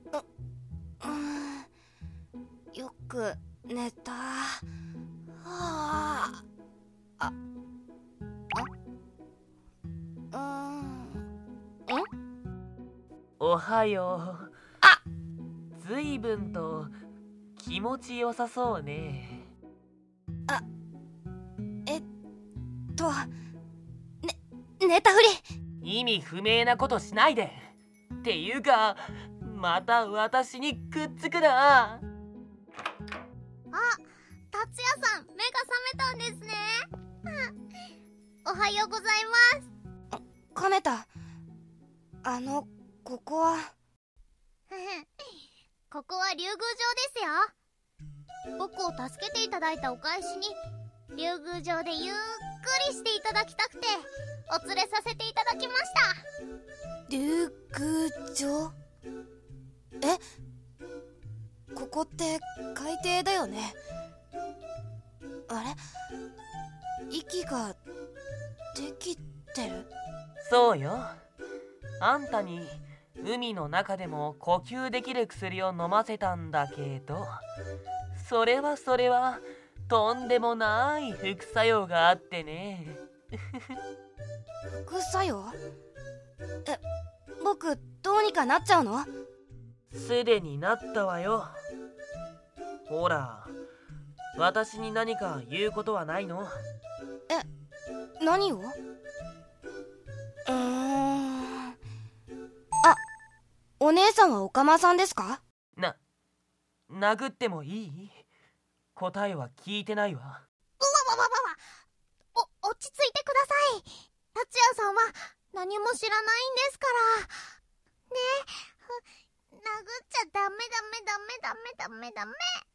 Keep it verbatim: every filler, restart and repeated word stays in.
う、よく寝た。はあ、あ、あ、うん、ん？ おはよう。 あ、 ずいぶんと気持ちよさそうね。 あ、えっと、ね、寝たふり。 意味不明なことしないで。っていうか、また私にくっつくな。 あ、達也さん、目が覚めたんですね。おはようございます。 カメタ、あの、ここはここは竜宮城ですよ。僕を助けていただいたお返しに竜宮城でゆっくりしていただきたくてお連れさせていただきました。 竜宮城？え、ここって海底だよね。あれ、息ができてる？ そうよ。あんたに海の中でも呼吸できる薬を飲ませたんだけど、それはそれはとんでもない副作用があってね。 副作用？え、僕どうにかなっちゃうの？ すでになったわよ。ほら、私に何か言うことはないの？ え、何を？うーん、あ、お姉さんはおかまさんですか？ な、殴ってもいい？答えは聞いてないわ。 うわわわわわ、お、落ち着いてください。達也さんは何も知らないんですからね。殴っちゃダメダメダメダメダメダメ。